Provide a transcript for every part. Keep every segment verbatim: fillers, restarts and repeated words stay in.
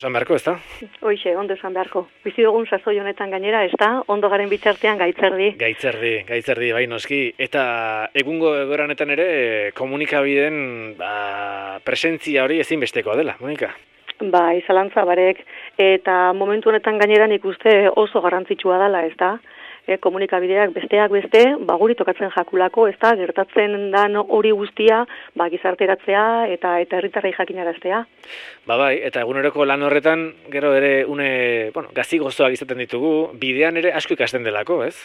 Esan beharko, ez da? Hoixe, ondo esan beharko. Bizi dugun sasoi honetan gainera, ez da? Ondo garen bitartean gaitzerdi. Gaitzerdi, gaitzerdi, bai noski. Eta egungo egoera honetan ere komunikabideen ba, presentzia hori ezinbestekoa dela, Monika? Bai, zalantza barek. Eta momentu honetan gainera nik uste oso garrantzitsua dela, ez da? E, komunikabideak besteak beste, ba, guri tokatzen jakulako, ez da, gertatzen dan hori guztia, ba, gizarteratzea eta eta herritarrei jakinaraztea. Ba bai, eta eguneroko lan horretan, gero ere une, bueno, gazi gozoak izaten ditugu, bidean ere asko ikasten delako, ez?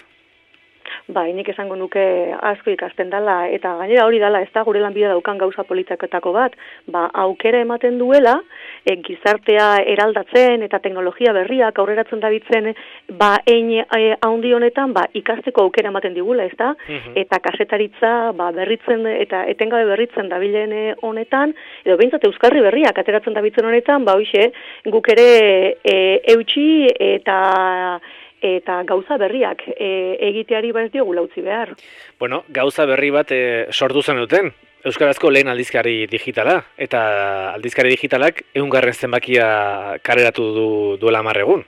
Bai, nik esango nuke asko ikasten dela, eta gainera hori dela, ez da, gure lanbidea daukan gauza politiketako bat, ba, aukera ematen duela, e, gizartea eraldatzen eta teknologia berriak aurreratzen dabitzen, ba, ein e, haundi honetan, ba, ikasteko aukera ematen digula, ez da, Mhm. eta kasetaritza, ba, berritzen, eta etengabe berritzen dabilen honetan, edo behintzat euskarri berriak ateratzen dabitzen honetan, ba, hoxe, guk ere e, eutxi eta eta gauza berriak e, egiteari ba ez diogula utzi behar. Bueno, gauza berri bat e, sortu zen duten, Euskarazko lehen aldizkari digitala, eta aldizkari digitalak ehungarren zenbakia kareratu du duela hamar egun.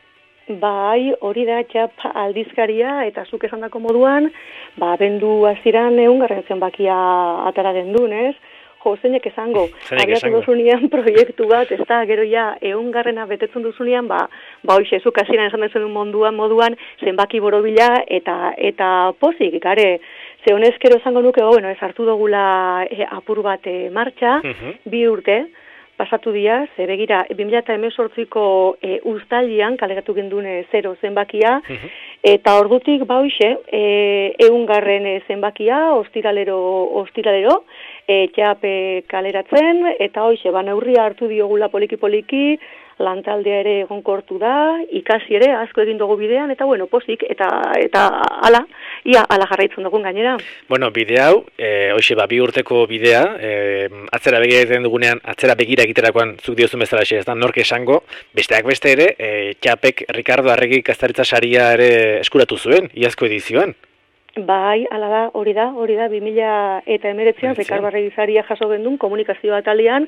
Bai, hori da txap aldizkaria, eta zuk esandako moduan, ba, bendu hasieran ehungarren zenbakia atara gendun, ez? Jo, zeinek esango, abiatu duzunean proiektu bat, ez da, gero ja, ehungarrena betetzen duzunean, ba, ba, hoxe, zuk hasieran esan dezen munduan moduan, zenbaki borobila, eta eta pozik, gare, ze honezkero esango nuke, oh, bueno, ez hartu dugula e, apur bat e, martxa, Mhm. bi urte, pasatu dira, ze begira, bi mila hemezortziko e, uztailean kaleratu gendun e, zero zenbakia, Mhm. eta ordutik ba hoxe, e, ehungarren e, zenbakia, ostiralero, ostiralero, e, txape kaleratzen, eta hoxe, ba neurria hartu diogula poliki-poliki, lantaldea ere egonkortu da, ikasi ere asko egin dugu bidean, eta bueno, pozik, eta eta ala, ia ala jarraitzen dugun gainera. Bueno, bide hau, e, hoxe, ba, bi urteko bidea, e, atzera begira egiten dugunean, atzera begira egiterakoan zuk diozun bezala xe, ez da, nork esango, besteak beste ere, e, txapek Ricardo Arregi Kastaritza saria ere eskuratu zuen, iazko edizioan. Bai, ala da, hori da, hori da, bi mila eta emeretzean, Ricardo Arregi saria jaso gendun, komunikazio atalean,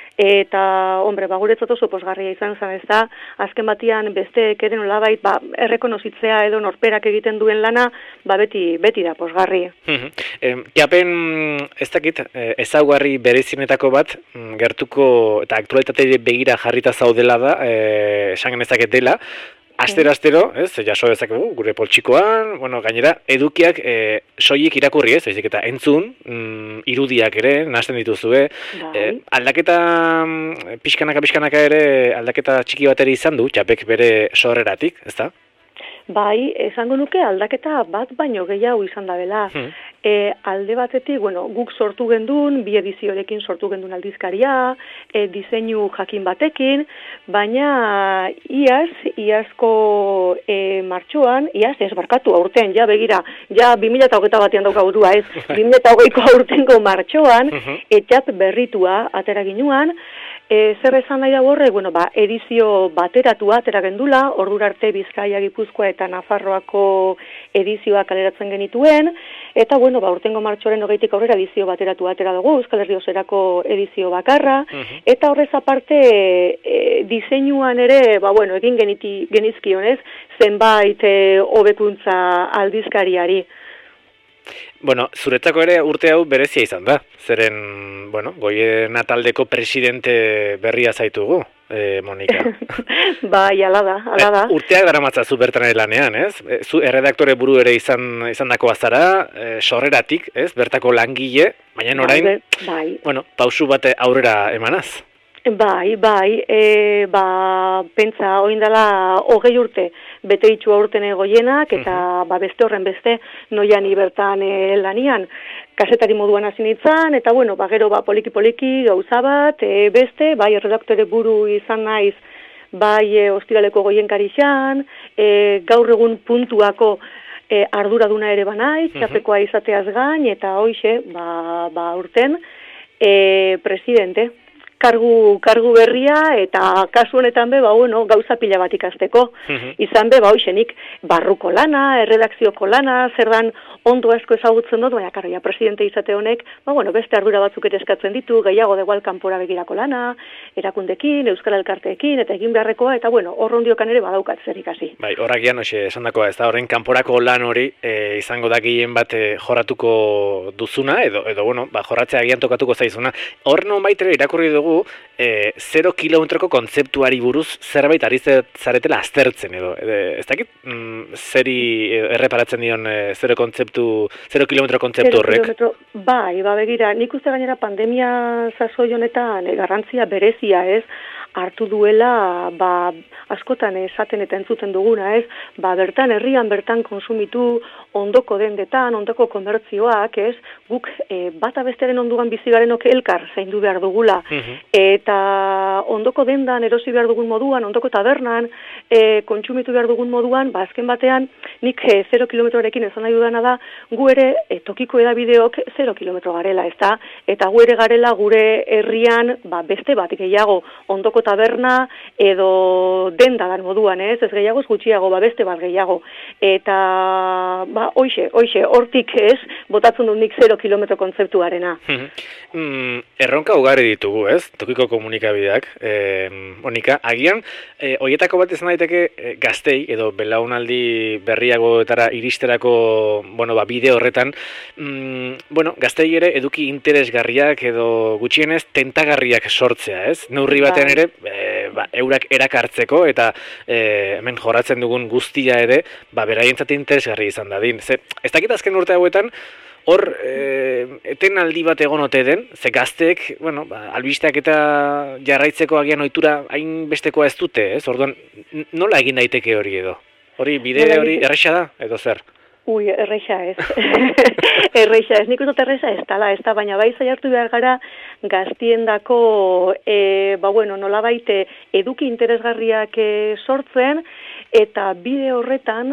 eta, hombre, ba, guretzat oso posgarria izan zen, ez da, azken batian besteek ere nolabait, ba, errekonozitzea edo norperak egiten duen lana, ba, beti, beti da posgarri. Japen, ez dakit, ezaugarri berezinetako bat, gertuko, eta aktualitate begira jarrita zaudela da, esan genezaket dela, Astero-astero, ez, jaso dezakegu, gure poltsikoan, bueno, gainera, edukiak e, soilik irakurri ez, ezik eta entzun, mm, irudiak ere, nahasten dituzue, e, aldaketa, pixkanaka-pixkanaka ere, aldaketa txiki bat ere izan du, txapek bere sorreratik, ez da? Bai, esango nuke aldaketa bat baino gehiago izan da bela. Hmm. E, alde batetik, bueno, guk sortu gendun, bi ediziorekin sortu gendun aldizkaria, e, diseinu jakin batekin, baina iaz, iazko e, martxoan, iaz ez barkatu aurten, ja begira, ja bi mila hogeita batean daukagutua ez, bi mila hogeiko aurtengo martxoan, etxap berritua atera ginuan, E, zer esan nahi da horrek, bueno, ba, edizio bateratua atera gendula, ordura arte Bizkaia, Gipuzkoa eta Nafarroako edizioa kaleratzen genituen, eta, bueno, ba, urtengo martxoaren hogeitik aurrera edizio bateratua atera dugu, Euskal Herri oserako edizio bakarra, uh-huh. Eta horrez aparte, e, diseinuan ere, ba, bueno, egin geniti, genizkionez, zenbait e, hobekuntza aldizkariari. Bueno, zuretzako ere urte hau berezia izan da. Zeren, bueno, Goiena taldeko presidente berria zaitugu, eh, Monika. Bai, ala da, ala da. E, urteak daramatzazu bertan ere lanean, ez? E, zu erredaktore buru ere izan izandako azara, e, sorreratik, ez? Bertako langile, baina orain, bai. Bueno, pausu bate aurrera emanaz. Bai, bai, e, ba, pentsa, oindala hogei urte, bete itxua urten Goienak, eta uh-huh. ba, beste horren beste, noian ibertan e, lanian, kasetari moduan hasi nintzen, eta bueno, ba, gero ba, poliki-poliki gauza bat, e, beste, bai, erredaktore buru izan naiz, bai, e, ostiraleko Goienkarixan, e, gaur egun puntuako e, arduraduna ere banaiz, uh-huh. Txapekoa izateaz gain, eta hoxe, ba, ba, urten, e, presidente. kargu, kargu berria, eta kasu honetan be, ba, bueno, gauza pila bat ikasteko. Mm-hmm. Izan be, ba, hoxenik, barruko lana, erredakzioko lana, zer dan ondo asko ezagutzen dut, baina, karo, ja, presidente izate honek, ba, bueno, beste ardura batzuk ere eskatzen ditu, gehiago degual kanpora begirako lana, erakundekin, Euskal Elkarteekin, eta egin beharrekoa, eta, bueno, horrondiokan ere badaukat zer ikasi. Bai, horrak gian, hoxe, esan dakoa, ez da, horren kanporako lan hori, e, izango da gehien bat e, jorratuko duzuna, edo, edo bueno, ba, jorratzea agian tokatuko zaizuna. Horren hon baitere irakurri dugu, e, zero kilometroko kontzeptuari buruz zerbait ari zaretela aztertzen, edo. E, ez dakit, mm, zeri erreparatzen dion e, zero kontzeptu, zero kilometro kontzeptu horrek? Bai, ba, begira, nik uste gainera pandemia sasoi honetan e, garrantzia berezia, ez? Hartu duela, ba, askotan esaten eta entzuten duguna, ez? Ba, bertan, herrian bertan konsumitu ondoko dendetan, ondoko komertzioak, ez? Guk e, bata besteren onduan bizigarenok elkar zaindu behar dugula. Uh-huh. Eta ondoko dendan erosi behar dugun moduan, ondoko tabernan e, kontsumitu behar dugun moduan, ba, azken batean, nik e, zero kilometrorekin esan nahi dudana da, gu ere e, tokiko edabideok zero kilometro garela, ez da? Eta gu ere garela gure herrian, ba, beste bat gehiago ondoko taberna edo denda dan moduan, ez? Ez gehiago, ez gutxiago, ba, beste bat gehiago. Eta, ba, hoxe, hoxe, hortik ez, botatzen dut nik zero kilometro kontzeptuarena. mm, erronka ugari ditugu, ez? Tokiko komunikabideak, eh, Monika, agian, eh, hoietako bat izan daiteke eh, gaztei, edo belaunaldi berriagoetara iristerako, bueno, ba, bide horretan, mm, bueno, gaztei ere eduki interesgarriak edo gutxienez tentagarriak sortzea, ez? Neurri batean ere, E, ba, eurak erakartzeko eta e, hemen jorratzen dugun guztia ere ba, beraientzat interesgarri izan dadin. Ze, ez dakit azken urte hauetan, hor e, etenaldi bat egon ote den, ze gazteek, bueno, ba, albisteak eta jarraitzeko agian ohitura hain bestekoa ez dute, ez? Orduan, nola egin daiteke hori edo? Hori bide hori erresa da, edo zer? Ui, erreixa ez. Erreixa ez. Nik uste erreixa ez tala, ez da, baina bai zaiartu behar gara gaztiendako, e, ba bueno, nola baite eduki interesgarriak e, sortzen, eta bide horretan,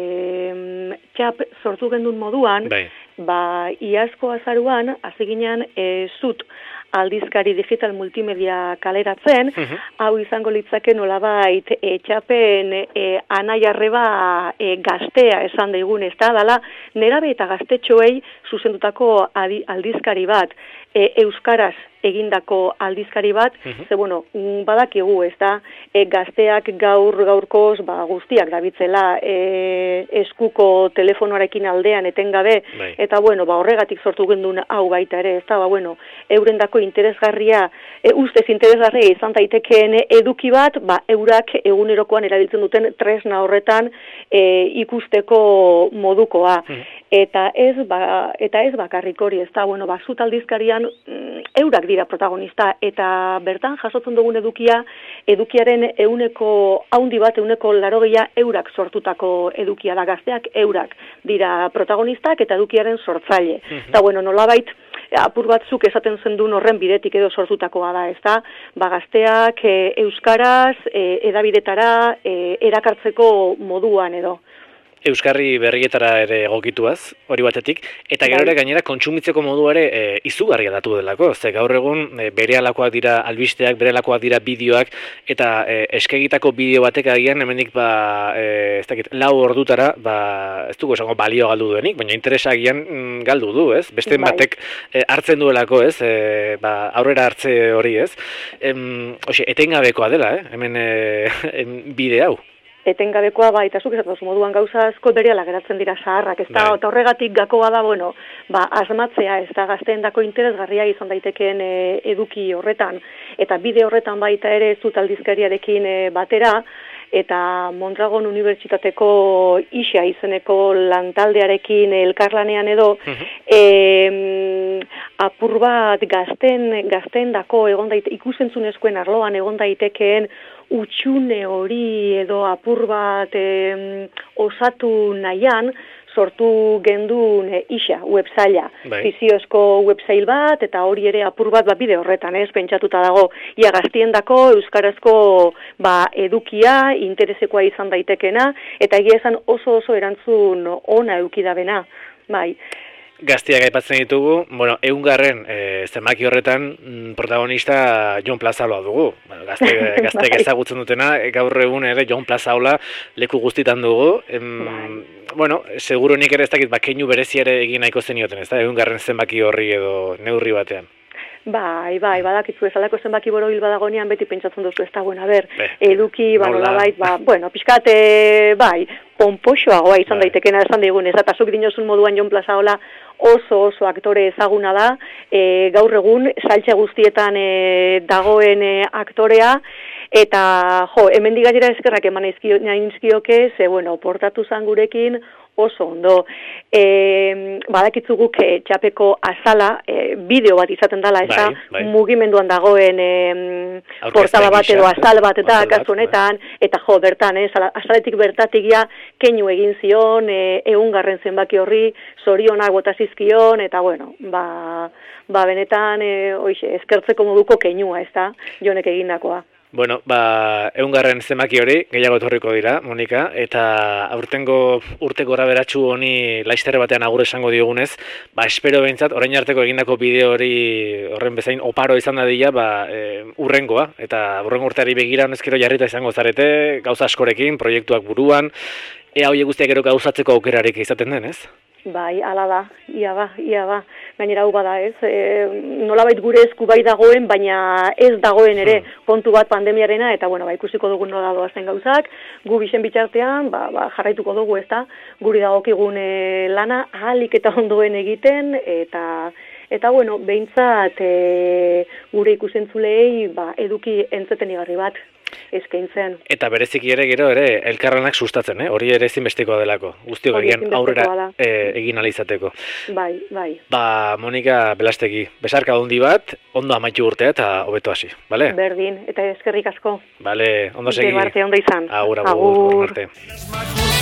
e, txap sortu gendun moduan, bai. Ba, iazko azaruan, aziginean, e, zut, aldizkari digital multimedia kaleratzen, uh-huh. Hau izango litzake nolabait e, txapen e, anaiarreba e, gaztea esan daigun, ez da, dala, nerabe eta gaztetxoei zuzendutako adi, aldizkari bat, e, euskaraz egindako aldizkari bat, uh-huh. Ze, bueno, badakigu, ez da, e, gazteak gaur gaurkoz, ba, guztiak dabitzela e, eskuko telefonoarekin aldean etengabe, bai. Eta, bueno, ba, horregatik sortu gendun hau baita ere, ez da, ba, bueno, eurendako interesgarria, e, ustez interesgarria izan daitekeen eduki bat, ba, eurak egunerokoan erabiltzen duten tresna horretan e, ikusteko modukoa. Uh-huh. Eta ez, ba, eta ez bakarrik hori, ez da, bueno, ba, zut aldizkarian mm, eurak dira protagonista, eta bertan jasotzen dugun edukia, edukiaren euneko haundi bat, euneko larogeia eurak sortutako edukia da, gazteak eurak dira protagonistak eta edukiaren sortzaile. Uh-huh. Eta bueno, nolabait, apur batzuk esaten zendun horren bidetik edo sortutakoa da, ez da, ba, gazteak e, euskaraz, e, edabidetara, e, erakartzeko moduan edo. Euskarri berrietara ere egokituaz, hori batetik, eta gero ere gainera kontsumitzeko modu ere e, izugarria datu delako, ze gaur egun e, berealakoak dira albisteak, berealakoak dira bideoak, eta e, eskegitako bideo batek agian, hemendik ba, e, ez dakit, lau ordutara, ba, ez dugu esango balio galdu duenik, baina interesa agian mm, galdu du, ez? Beste bai. Batek e, hartzen duelako, ez? E, ba, aurrera hartze hori, ez? Em, oxe, etengabekoa dela, eh? Hemen e, bide hau. Etengabekoa ba, eta zuk esatu moduan gauza asko berehala geratzen dira zaharrak, ez da, eta horregatik gakoa da, bueno, ba, asmatzea, ez da, gazteendako interesgarria izan daitekeen e, eduki horretan, eta bide horretan baita ere zut aldizkariarekin e, batera, eta Mondragon Unibertsitateko isa izeneko lantaldearekin elkarlanean edo, uh-huh. e, apur bat gazten, gazteendako egon daite, ikusentzunezkoen arloan egon daitekeen utxune hori edo apur bat e, osatu nahian, sortu gendun e, isa, websaila, fiziozko websail bat, eta hori ere apur bat ba, bide horretan, ez, pentsatuta dago, ia gaztiendako, euskarazko ba, edukia, interesekoa izan daitekena, eta egia esan oso oso erantzun ona eukidabena, bai. gaztiak aipatzen ditugu, bueno, eungarren e, zenbaki horretan mm, protagonista Jon Plazaloa dugu. Bueno, gazte, gazteek ezagutzen dutena, gaur egun ere Jon Plazaola leku guztitan dugu. Em, bueno, seguro nik ere ez dakit bakeinu bereziare egin nahiko zenioten, ez da? Eungarren zenbaki horri edo neurri batean. Bai, bai, badakitzu ezalako zenbaki borobil badagonean beti pentsatzen duzu, ez da, bueno, a ber, eduki, ba, nolabait, ba, bueno, pixkate, bai, pompoxoagoa izan daitekena esan digun, ez da, eta zuk dinozun moduan Jon Plazaola oso oso aktore ezaguna da, e, gaur egun, saltxe guztietan e, dagoen e, aktorea, eta, jo, hemen digaiera eskerrak eman naizkioke, ze, bueno, portatu zan gurekin, oso ondo. E, badakitzu guk e, txapeko azala, e, bideo bat izaten dela, ez da, bai, bai. Mugimenduan dagoen e, portada bat edo azal bat eta kasu honetan, eta jo, bertan, eh, azaletik bertatik ja, keinu egin zion, e, eungarren zenbaki horri, zorionak bota zizkion, eta bueno, ba, ba benetan, e, oixe, eskertzeko moduko keinua, ez da, Jonek egindakoa. Bueno, ba, eungarren zenbaki hori, gehiago etorriko dira, Monika, eta aurtengo urte gora beratxu honi laizterre batean agur esango diogunez, ba, espero behintzat, orain arteko egindako bideo hori horren bezain oparo izan dadila, ba, e, urrengoa, eta urrengo urteari begira honezkero jarrita izango zarete, gauza askorekin, proiektuak buruan, ea hoiek guztiak ero gauzatzeko aukerarik izaten den, ez? Bai, ala da, ia ba, ia ba. Gainera hau bada, ez? E, nolabait gure esku bai dagoen, baina ez dagoen ere kontu bat pandemiarena, eta bueno, ba, ikusiko dugu nola doazen gauzak, gu bixen bitxartean, ba, ba, jarraituko dugu, ez da, guri dagokigun e, lana ahalik eta ondoen egiten, eta eta bueno, behintzat e, gure ikusentzulei ba, eduki entzeten igarri bat eskaintzen. Eta bereziki ere gero ere elkarlanak sustatzen, eh? Hori ere ezinbestekoa delako. Guztiok egin aurrera e, egin alizateko. Bai, bai. Ba, Monika Belastegi, besarka handi bat, ondo amaitu urtea eta hobeto hasi, bale? Berdin, eta eskerrik asko. Bale, ondo segi. Ondo izan. Agur, agur, agur.